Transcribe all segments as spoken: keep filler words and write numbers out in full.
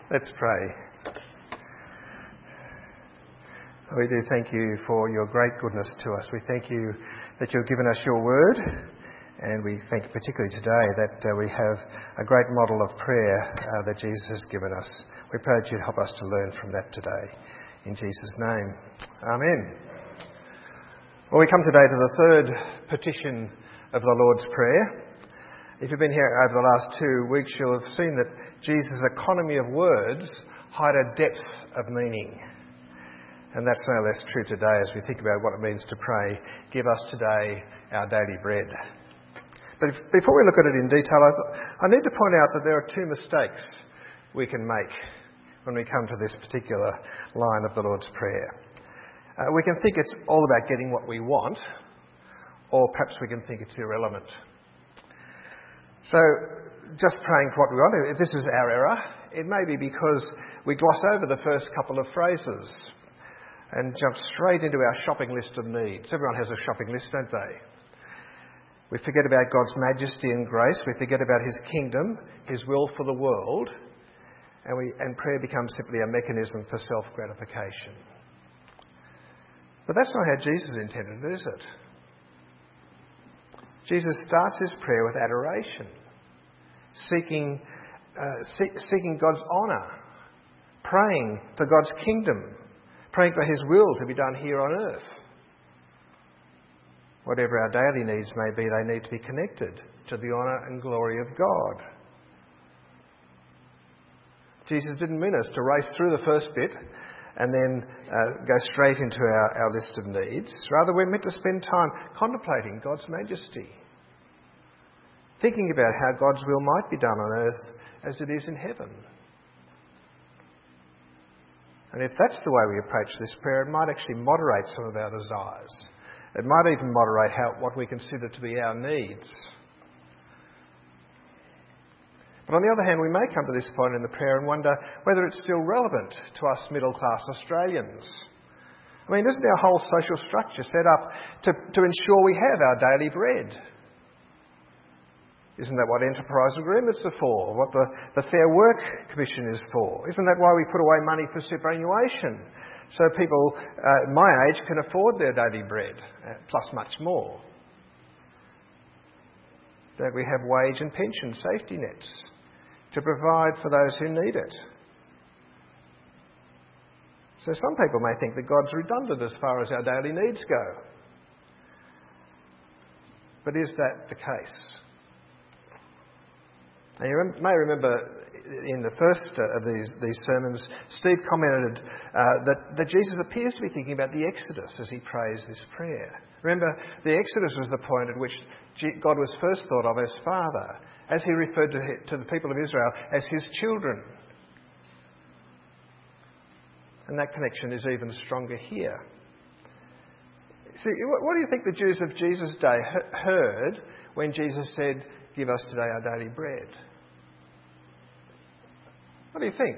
Let's pray. We do thank you for your great goodness to us. We thank you that you've given us your word, and we thank particularly today that uh, we have a great model of prayer uh, that Jesus has given us. We pray that you'd help us to learn from that today. In Jesus' name. Amen. Well, we come today to the third petition of the Lord's Prayer. If you've been here over the last two weeks, you'll have seen that Jesus' economy of words hide a depth of meaning. And that's no less true today as we think about what it means to pray, give us today our daily bread. But if, before we look at it in detail, I, I need to point out that there are two mistakes we can make when we come to this particular line of the Lord's Prayer. Uh, we can think it's all about getting what we want, or perhaps we can think it's irrelevant. So, just praying for what we want, if this is our error, it may be because we gloss over the first couple of phrases and jump straight into our shopping list of needs. Everyone has a shopping list, don't they? We forget about God's majesty and grace, we forget about his kingdom, his will for the world, and, we, and prayer becomes simply a mechanism for self-gratification. But that's not how Jesus intended it, is it? Jesus starts his prayer with adoration, seeking, uh, see, seeking God's honour, praying for God's kingdom, praying for his will to be done here on earth. Whatever our daily needs may be, they need to be connected to the honour and glory of God. Jesus didn't mean us to race through the first bit and then uh, go straight into our, our list of needs. Rather, we're meant to spend time contemplating God's majesty, thinking about how God's will might be done on earth as it is in heaven. And if that's the way we approach this prayer, it might actually moderate some of our desires. It might even moderate how, what we consider to be our needs. But on the other hand, we may come to this point in the prayer and wonder whether it's still relevant to us middle-class Australians. I mean, isn't our whole social structure set up to, to ensure we have our daily bread? Isn't that what enterprise agreements are for? What the, the Fair Work Commission is for? Isn't that why we put away money for superannuation? So people uh, my age can afford their daily bread, uh, plus much more. That we have wage and pension safety nets to provide for those who need it. So some people may think that God's redundant as far as our daily needs go. But is that the case? And you may remember in the first of these, these sermons, Steve commented uh, that, that Jesus appears to be thinking about the Exodus as he prays this prayer. Remember, the Exodus was the point at which God was first thought of as Father, as he referred to, to the people of Israel as his children. And that connection is even stronger here. See, what do you think the Jews of Jesus' day heard when Jesus said, "Give us today our daily bread"? What do you think?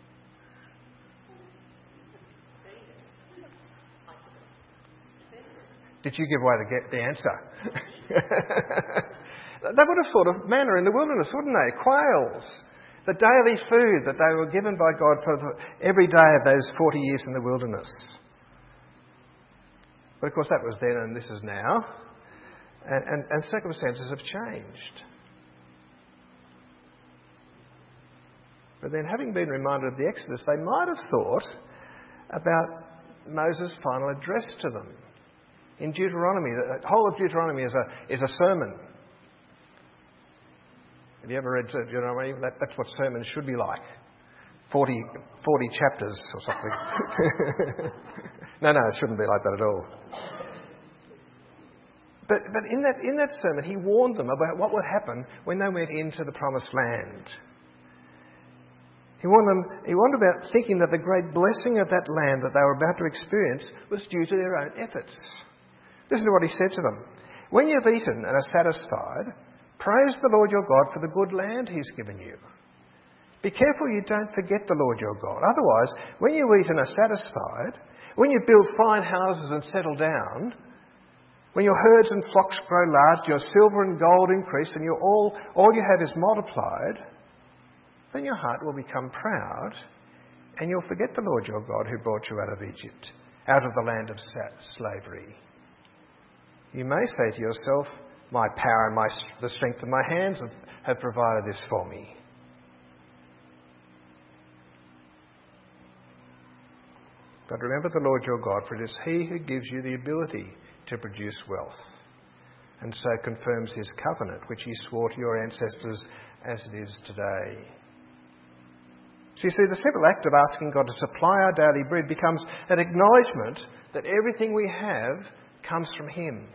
Did you give away the, the answer? They would have thought of manna in the wilderness, wouldn't they? Quails. The daily food that they were given by God for the, every day of those forty years in the wilderness. But of course that was then and this is now. And, and, and circumstances have changed. But then, having been reminded of the Exodus, they might have thought about Moses' final address to them. In Deuteronomy, the whole of Deuteronomy is a, is a sermon. Have you ever read Deuteronomy? That, that's what sermons should be like. forty, forty chapters or something. no, no, it shouldn't be like that at all. But, but in that, in that sermon, he warned them about what would happen when they went into the promised land. He warned them, he warned about thinking that the great blessing of that land that they were about to experience was due to their own efforts. Listen to what he said to them. When you've eaten and are satisfied, praise the Lord your God for the good land he's given you. Be careful you don't forget the Lord your God. Otherwise, when you eat and are satisfied, when you build fine houses and settle down, when your herds and flocks grow large, your silver and gold increase, and your all, all you have is multiplied, then your heart will become proud and you'll forget the Lord your God who brought you out of Egypt, out of the land of slavery. You may say to yourself, my power and my, the strength of my hands have, have provided this for me. But remember the Lord your God, for it is he who gives you the ability to produce wealth, and so confirms his covenant, which he swore to your ancestors as it is today. So you see, the simple act of asking God to supply our daily bread becomes an acknowledgement that everything we have comes from him.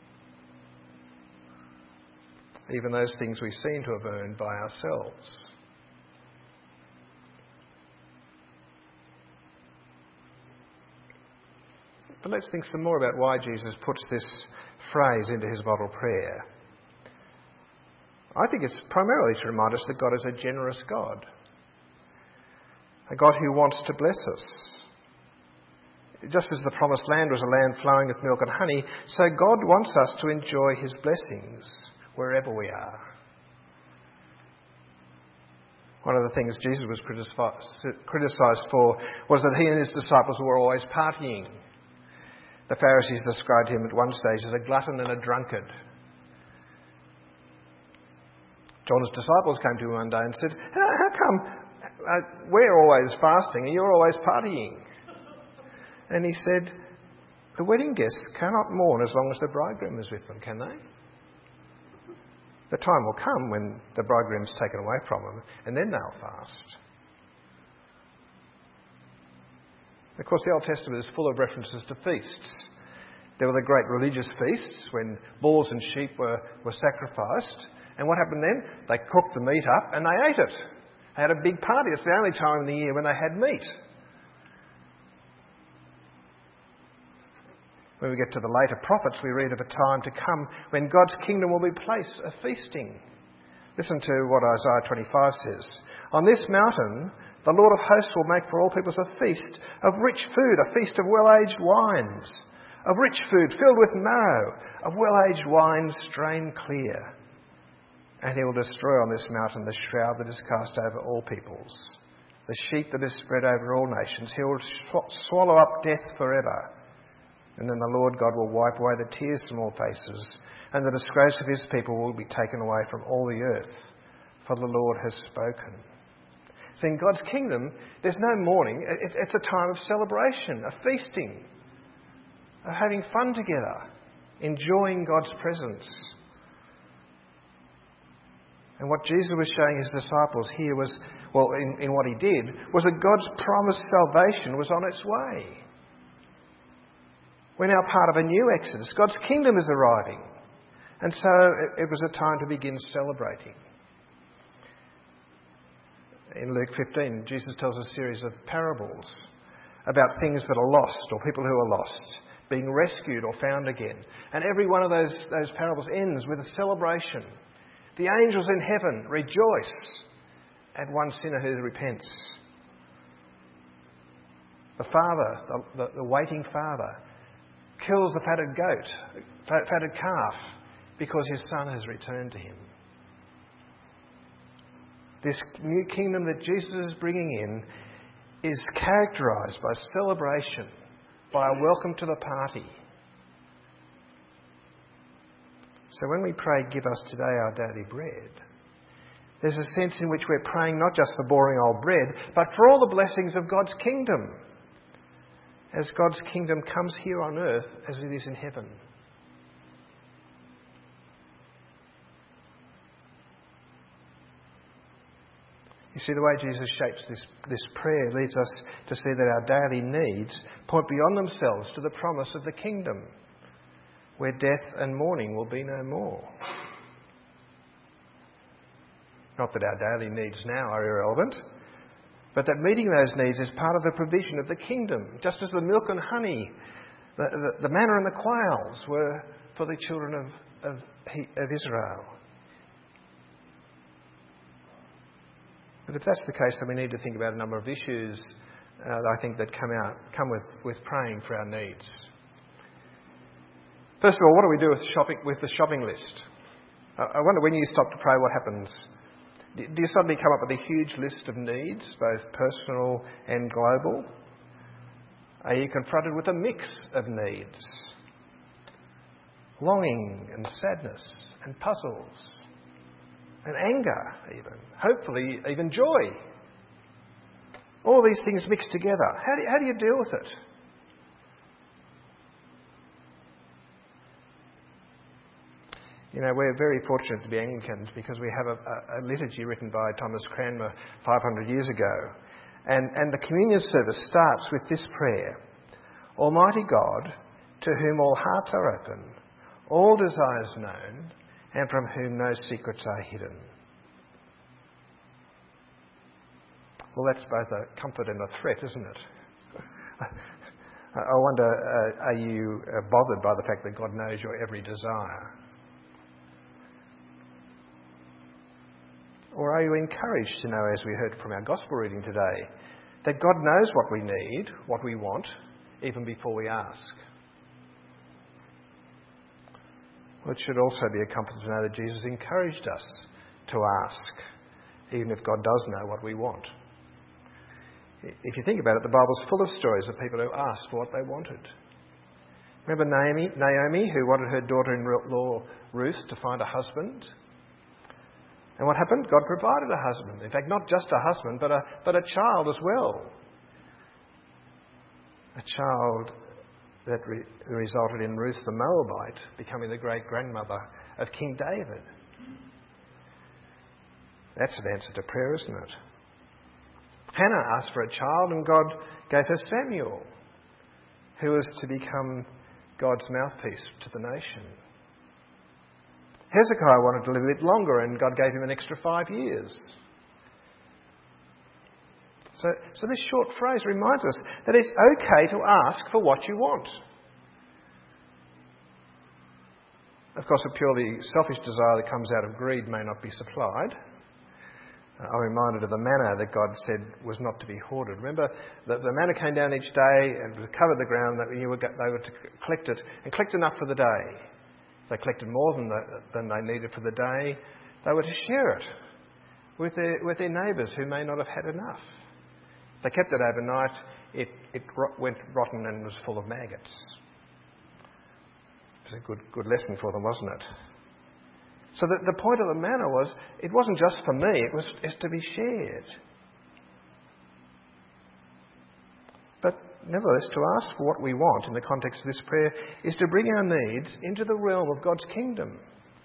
Even those things we seem to have earned by ourselves. But let's think some more about why Jesus puts this phrase into his model prayer. I think it's primarily to remind us that God is a generous God. A God who wants to bless us. Just as the promised land was a land flowing with milk and honey, so God wants us to enjoy his blessings wherever we are. One of the things Jesus was criticised for was that he and his disciples were always partying. The Pharisees described him at one stage as a glutton and a drunkard. John's disciples came to him one day and said, how, how come uh, we're always fasting and you're always partying? And he said, the wedding guests cannot mourn as long as the bridegroom is with them, can they? The time will come when the bridegroom's taken away from them, and then they'll fast. Of course, the Old Testament is full of references to feasts. There were the great religious feasts when bulls and sheep were, were sacrificed. And what happened then? They cooked the meat up and they ate it. They had a big party. It's the only time in the year when they had meat. When we get to the later prophets, we read of a time to come when God's kingdom will be a place of feasting. Listen to what Isaiah twenty-five says. On this mountain, the Lord of hosts will make for all peoples a feast of rich food, a feast of well-aged wines, of rich food filled with marrow, of well-aged wines strained clear. And he will destroy on this mountain the shroud that is cast over all peoples, the sheet that is spread over all nations. He will sw- swallow up death forever. And then the Lord God will wipe away the tears from all faces, and the disgrace of his people will be taken away from all the earth, for the Lord has spoken. So in God's kingdom, there's no mourning. It's a time of celebration, of feasting, of having fun together, enjoying God's presence. And what Jesus was showing his disciples here was, well, in, in what he did, was that God's promised salvation was on its way. We're now part of a new Exodus. God's kingdom is arriving. And so it, it was a time to begin celebrating. In Luke fifteen, Jesus tells a series of parables about things that are lost, or people who are lost, being rescued or found again. And every one of those, those parables ends with a celebration. The angels in heaven rejoice at one sinner who repents. The father, the, the, the waiting father, kills the fatted goat, fatted calf, because his son has returned to him. This new kingdom that Jesus is bringing in is characterised by celebration, by a welcome to the party. So when we pray, give us today our daily bread, there's a sense in which we're praying not just for boring old bread, but for all the blessings of God's kingdom, as God's kingdom comes here on earth as it is in heaven. You see, the way Jesus shapes this, this prayer leads us to see that our daily needs point beyond themselves to the promise of the kingdom, where death and mourning will be no more. Not that our daily needs now are irrelevant, but that meeting those needs is part of the provision of the kingdom, just as the milk and honey, the, the, the manna and the quails were for the children of, of, of Israel. But if that's the case, then we need to think about a number of issues uh, that I think that come out, come with, with praying for our needs. First of all, what do we do with shopping with the shopping list? I wonder, when you stop to pray, what happens? Do you suddenly come up with a huge list of needs, both personal and global? Are you confronted with a mix of needs? Longing and sadness and puzzles and anger even. Hopefully even joy. All these things mixed together. How do you, how do you deal with it? You know, we're very fortunate to be Anglicans because we have a, a, a liturgy written by Thomas Cranmer five hundred years ago. And, and the communion service starts with this prayer. Almighty God, to whom all hearts are open, all desires known, and from whom no secrets are hidden. Well, that's both a comfort and a threat, isn't it? I wonder, uh, are you bothered by the fact that God knows your every desire? Or are you encouraged to know, as we heard from our gospel reading today, that God knows what we need, what we want, even before we ask? Well, it should also be a comfort to know that Jesus encouraged us to ask, even if God does know what we want. If you think about it, the Bible's full of stories of people who asked for what they wanted. Remember Naomi, Naomi who wanted her daughter-in-law Ruth to find a husband? And what happened? God provided a husband. In fact, not just a husband, but a, but a child as well. A child that re- resulted in Ruth the Moabite becoming the great-grandmother of King David. That's an answer to prayer, isn't it? Hannah asked for a child and God gave her Samuel, who was to become God's mouthpiece to the nation. Hezekiah wanted to live a bit longer and God gave him an extra five years. So, so this short phrase reminds us that it's okay to ask for what you want. Of course, a purely selfish desire that comes out of greed may not be supplied. I'm reminded of the manna that God said was not to be hoarded. Remember that the manna came down each day and covered the ground, that you were, they were to collect it and collect enough for the day. If they collected more than, the, than they needed for the day, they were to share it with their, with their neighbours who may not have had enough. If they kept it overnight, it, it went rotten and was full of maggots. It was a good, good lesson for them, wasn't it? So the, the point of the manna was, it wasn't just for me, it was it's to be shared. But nevertheless, to ask for what we want in the context of this prayer is to bring our needs into the realm of God's kingdom.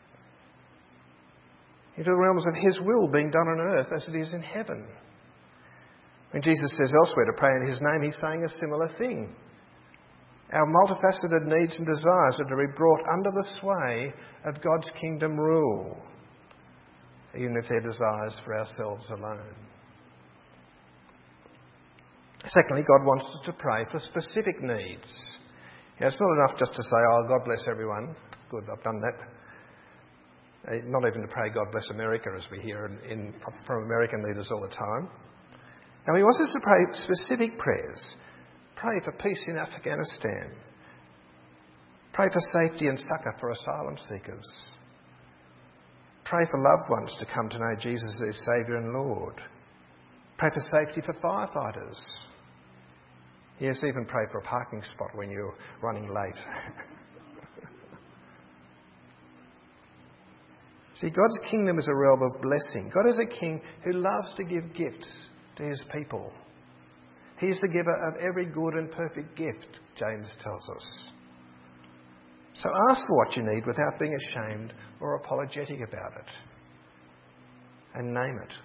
Into the realms of His will being done on earth as it is in heaven. When Jesus says elsewhere to pray in His name, He's saying a similar thing. Our multifaceted needs and desires are to be brought under the sway of God's kingdom rule, even if they're desires for ourselves alone. Secondly, God wants us to pray for specific needs. You know, it's not enough just to say, oh, God bless everyone. Good, I've done that. Not even to pray, God bless America, as we hear in, in, from American leaders all the time. Now, He wants us to pray specific prayers. Pray for peace in Afghanistan. Pray for safety and succour for asylum seekers. Pray for loved ones to come to know Jesus as their Saviour and Lord. Pray for safety for firefighters. Yes, even pray for a parking spot when you're running late. See, God's kingdom is a realm of blessing. God is a king who loves to give gifts to His people. He is the giver of every good and perfect gift, James tells us. So ask for what you need without being ashamed or apologetic about it. And name it.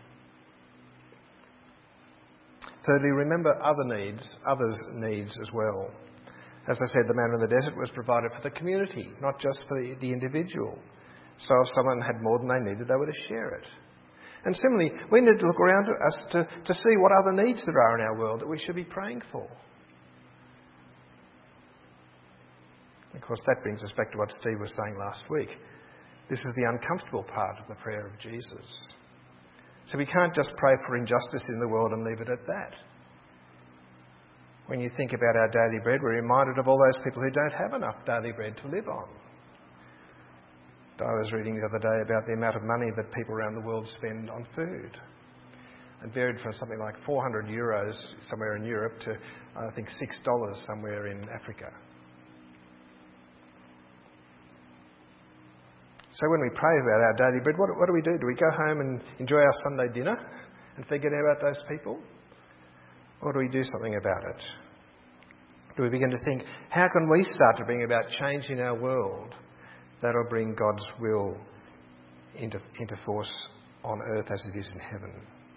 Thirdly, remember other needs, others' needs as well. As I said, the manna in the desert was provided for the community, not just for the, the individual. So if someone had more than they needed, they were to share it. And similarly, we need to look around us to, to see what other needs there are in our world that we should be praying for. Of course, that brings us back to what Steve was saying last week. This is the uncomfortable part of the prayer of Jesus. So we can't just pray for injustice in the world and leave it at that. When you think about our daily bread, we're reminded of all those people who don't have enough daily bread to live on. I was reading the other day about the amount of money that people around the world spend on food. It varied from something like four hundred euros somewhere in Europe to, I think, six dollars somewhere in Africa. So when we pray about our daily bread, what, what do we do? Do we go home and enjoy our Sunday dinner and forget about those people? Or do we do something about it? Do we begin to think, how can we start to bring about change in our world that will bring God's will into, into force on earth as it is in heaven?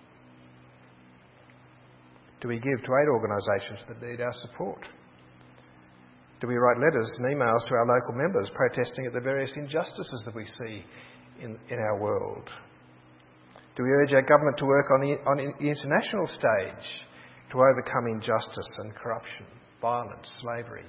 Do we give to aid organisations that need our support? Do we write letters and emails to our local members protesting at the various injustices that we see in, in our world? Do we urge our government to work on the, on the international stage to overcome injustice and corruption, violence, slavery?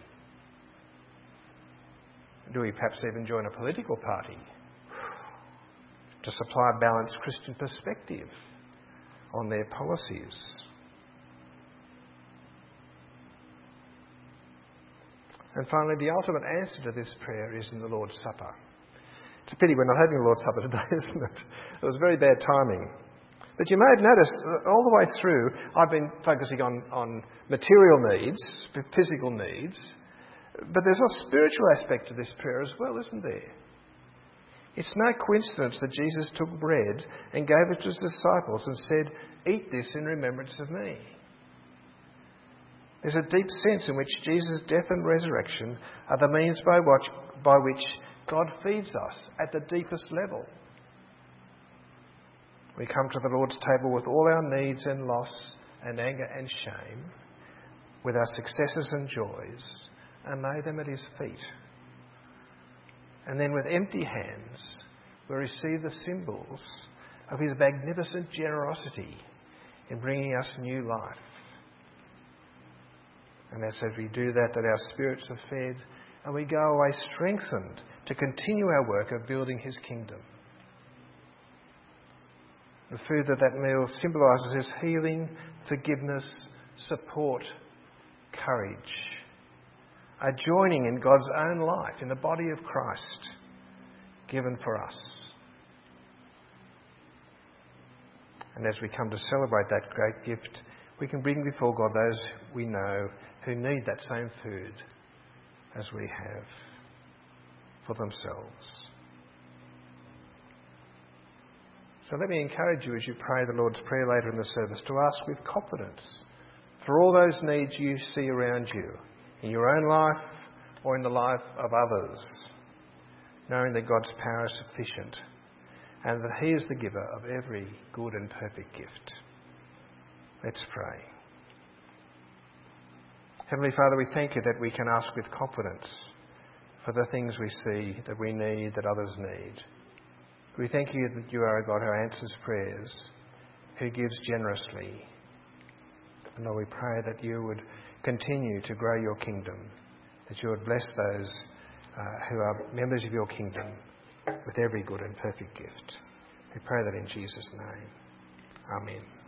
Do we perhaps even join a political party to supply a balanced Christian perspective on their policies? And finally, the ultimate answer to this prayer is in the Lord's Supper. It's a pity we're not having the Lord's Supper today, isn't it? It was very bad timing. But you may have noticed all the way through, I've been focusing on, on material needs, physical needs, but there's a spiritual aspect to this prayer as well, isn't there? It's no coincidence that Jesus took bread and gave it to his disciples and said, "Eat this in remembrance of me." There's a deep sense in which Jesus' death and resurrection are the means by which, by which God feeds us at the deepest level. We come to the Lord's table with all our needs and loss and anger and shame, with our successes and joys, and lay them at his feet. And then with empty hands, we receive the symbols of his magnificent generosity in bringing us new life. And it's as we do that that our spirits are fed and we go away strengthened to continue our work of building his kingdom. The food of that meal symbolises his healing, forgiveness, support, courage, a joining in God's own life in the body of Christ given for us. And as we come to celebrate that great gift, we can bring before God those we know who need that same food as we have for themselves. So let me encourage you as you pray the Lord's Prayer later in the service to ask with confidence for all those needs you see around you, in your own life or in the life of others, knowing that God's power is sufficient and that he is the giver of every good and perfect gift. Let's pray. Heavenly Father, we thank you that we can ask with confidence for the things we see that we need, that others need. We thank you that you are a God who answers prayers, who gives generously. And Lord, we pray that you would continue to grow your kingdom, that you would bless those uh, who are members of your kingdom with every good and perfect gift. We pray that in Jesus' name. Amen.